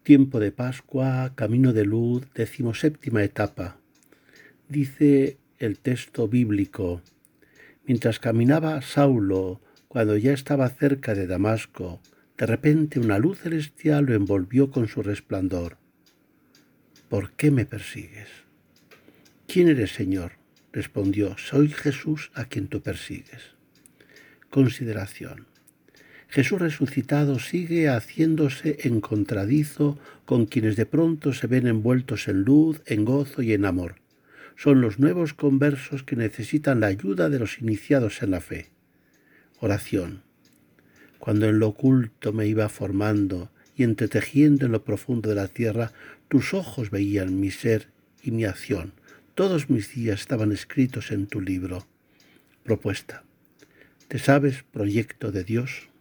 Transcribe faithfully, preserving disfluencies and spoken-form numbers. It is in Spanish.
Tiempo de Pascua, Camino de Luz, decimoséptima etapa. Dice el texto bíblico: mientras caminaba Saulo, cuando ya estaba cerca de Damasco, de repente una luz celestial lo envolvió con su resplandor. ¿Por qué me persigues? ¿Quién eres, Señor? Respondió: soy Jesús a quien tú persigues. Consideración. Jesús resucitado sigue haciéndose encontradizo con quienes de pronto se ven envueltos en luz, en gozo y en amor. Son los nuevos conversos que necesitan la ayuda de los iniciados en la fe. Oración. Cuando en lo oculto me iba formando y entretejiendo en lo profundo de la tierra, tus ojos veían mi ser y mi acción. Todos mis días estaban escritos en tu libro. Propuesta. ¿Te sabes proyecto de Dios?